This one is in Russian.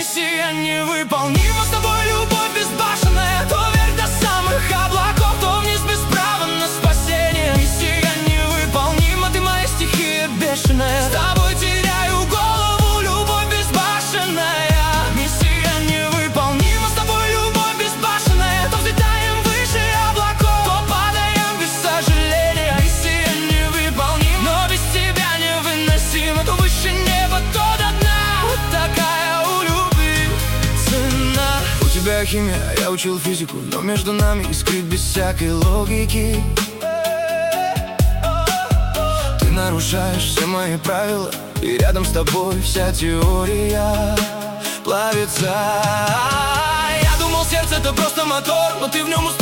Миссия невыполнима, с тобой любовь безбашенная. То вверх до самых облаков, то вниз без права на спасение. Миссия невыполнима, ты моя стихия бешеная. С тобой теряю голову, любовь безбашенная. Миссия невыполнима, с тобой любовь безбашенная. То взлетаем выше облаков, то падаем без сожаления. Миссия невыполнима, но без тебя невыносимо. То выше неба, то до дна. Вот такая у любви цена. У тебя химия, я учил физику, но между нами искрит без всякой логики. Ты нарушаешь все мои правила, и рядом с тобой вся теория плавится. Я думал, сердце это просто мотор, но ты в нем